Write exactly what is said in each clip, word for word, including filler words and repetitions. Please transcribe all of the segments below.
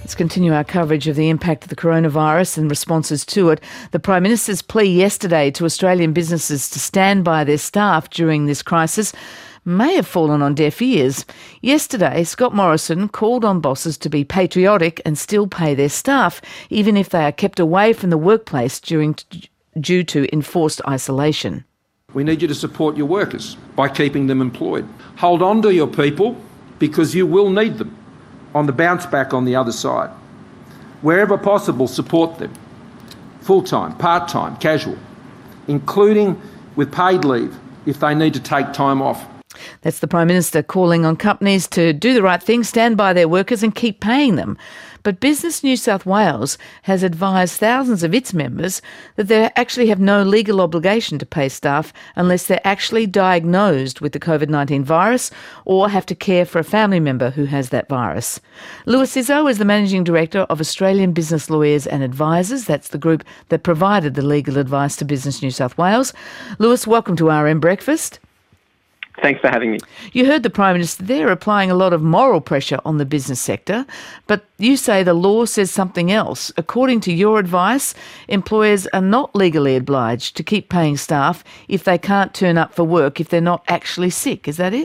Let's continue our coverage of the impact of the coronavirus and responses to it. The Prime Minister's plea yesterday to Australian businesses to stand by their staff during this crisis may have fallen on deaf ears. Yesterday, Scott Morrison called on bosses to be patriotic and still pay their staff, even if they are kept away from the workplace during due to enforced isolation. We need you to support your workers by keeping them employed. Hold on to your people because you will need them on the bounce back on the other side. Wherever possible, support them. Full-time, part-time, casual, including with paid leave if they need to take time off. That's the Prime Minister calling on companies to do the right thing, stand by their workers and keep paying them. But Business New South Wales has advised thousands of its members that they actually have no legal obligation to pay staff unless they're actually diagnosed with the COVID nineteen virus or have to care for a family member who has that virus. Lewis Izzo is the Managing Director of Australian Business Lawyers and Advisors. That's the group that provided the legal advice to Business New South Wales. Lewis, welcome to R M Breakfast. Thanks for having me. You heard the Prime Minister there applying a lot of moral pressure on the business sector, but you say the law says something else. According to your advice, employers are not legally obliged to keep paying staff if they can't turn up for work if they're not actually sick. Is that it?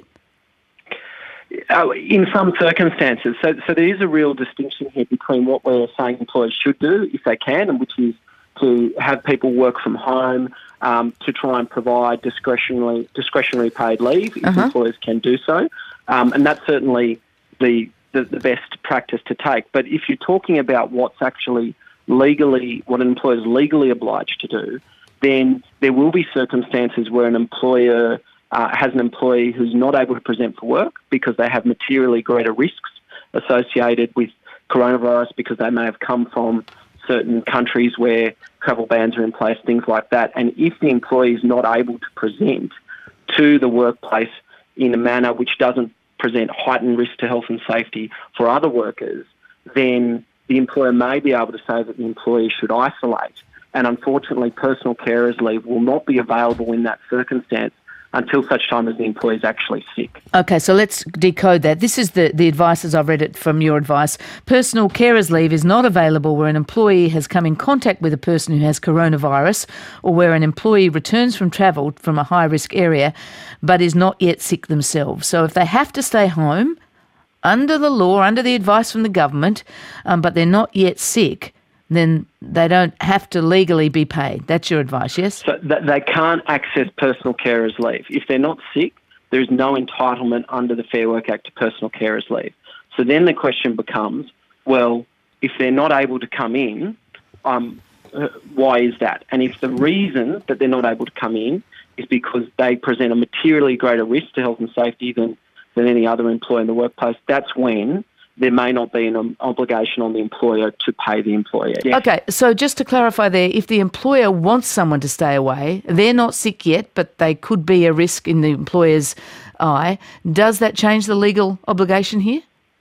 Uh, in some circumstances. So, so there is a real distinction here between what we're saying employers should do if they can, and which is to have people work from home, um, to try and provide discretionary discretionary paid leave if uh-huh. employers can do so. Um, and that's certainly the, the, the best practice to take. But if you're talking about what's actually legally, what an employer is legally obliged to do, then there will be circumstances where an employer uh, has an employee who's not able to present for work because they have materially greater risks associated with coronavirus because they may have come from certain countries where travel bans are in place, things like that. And if the employee is not able to present to the workplace in a manner which doesn't present heightened risk to health and safety for other workers, then the employer may be able to say that the employee should isolate. And unfortunately, personal carers leave will not be available in that circumstance until such time as the employee is actually sick. Okay, so let's decode that. This is the, the advice as I've read it from your advice. Personal carers leave is not available where an employee has come in contact with a person who has coronavirus or where an employee returns from travel from a high-risk area but is not yet sick themselves. So if they have to stay home under the law, under the advice from the government, um, but they're not yet sick, then they don't have to legally be paid. That's your advice, yes? So th- they can't access personal carers leave. If they're not sick, there is no entitlement under the Fair Work Act to personal carers leave. So then the question becomes, well, if they're not able to come in, um, uh, why is that? And if the reason that they're not able to come in is because they present a materially greater risk to health and safety than, than any other employee in the workplace, that's when there may not be an obligation on the employer to pay the employer. Yes. Okay, so just to clarify there, if the employer wants someone to stay away, they're not sick yet, but they could be a risk in the employer's eye, does that change the legal obligation here?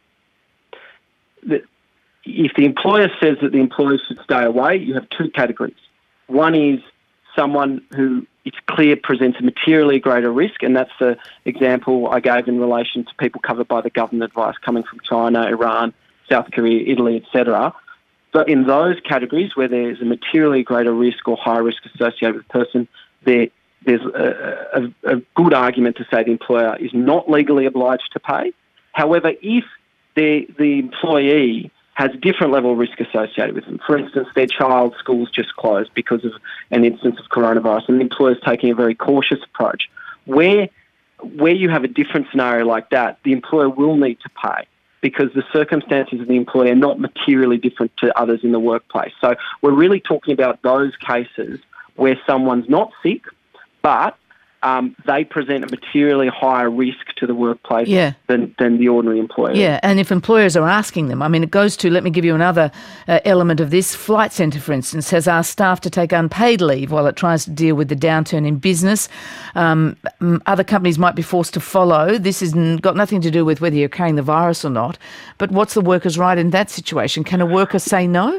The, if the employer says that the employer should stay away, you have two categories. One is someone who it's clear presents a materially greater risk, and that's the example I gave in relation to people covered by the government advice coming from China, Iran, South Korea, Italy, et cetera. But in those categories where there's a materially greater risk or high risk associated with the person, there, there's a, a, a good argument to say the employer is not legally obliged to pay. However, if the, the employee has a different level of risk associated with them. For instance, their child's school's just closed because of an instance of coronavirus, and the employer's taking a very cautious approach. Where, where you have a different scenario like that, the employer will need to pay because the circumstances of the employee are not materially different to others in the workplace. So we're really talking about those cases where someone's not sick, but Um, they present a materially higher risk to the workplace yeah. than, than the ordinary employer. Yeah, and if employers are asking them, I mean, it goes to, let me give you another uh, element of this. Flight Centre, for instance, has asked staff to take unpaid leave while it tries to deal with the downturn in business. Um, other companies might be forced to follow. This has got nothing to do with whether you're carrying the virus or not. But what's the worker's right in that situation? Can a worker say no?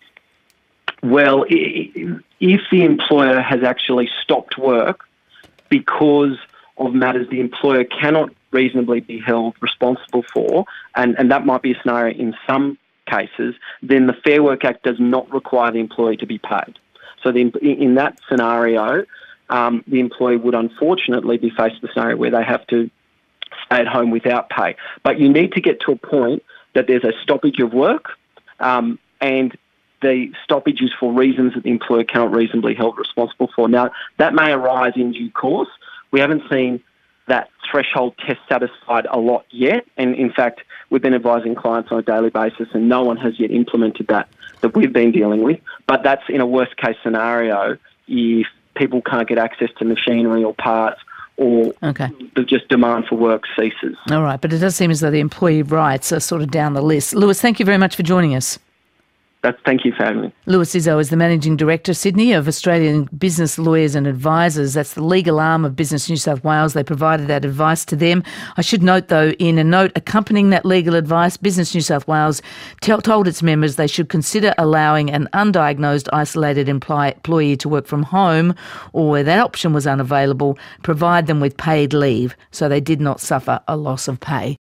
Well, if the employer has actually stopped work because of matters the employer cannot reasonably be held responsible for, and, and that might be a scenario in some cases, then the Fair Work Act does not require the employee to be paid. So the, in that scenario, um, the employee would unfortunately be faced with a scenario where they have to stay at home without pay. But you need to get to a point that there's a stoppage of work, um, and the stoppage is for reasons that the employer cannot reasonably held responsible for. Now, that may arise in due course. We haven't seen that threshold test satisfied a lot yet, and in fact, we've been advising clients on a daily basis, and no one has yet implemented that that we've been dealing with. But that's in a worst-case scenario if people can't get access to machinery or parts, or okay. the just demand for work ceases. All right, but it does seem as though the employee rights are sort of down the list. Lewis, thank you very much for joining us. That's, thank you for having me. Lewis Izzo is the Managing Director, Sydney, of Australian Business Lawyers and Advisors. That's the legal arm of Business New South Wales. They provided that advice to them. I should note, though, in a note accompanying that legal advice, Business New South Wales tell, told its members they should consider allowing an undiagnosed isolated employee, employee to work from home, or where that option was unavailable, provide them with paid leave so they did not suffer a loss of pay.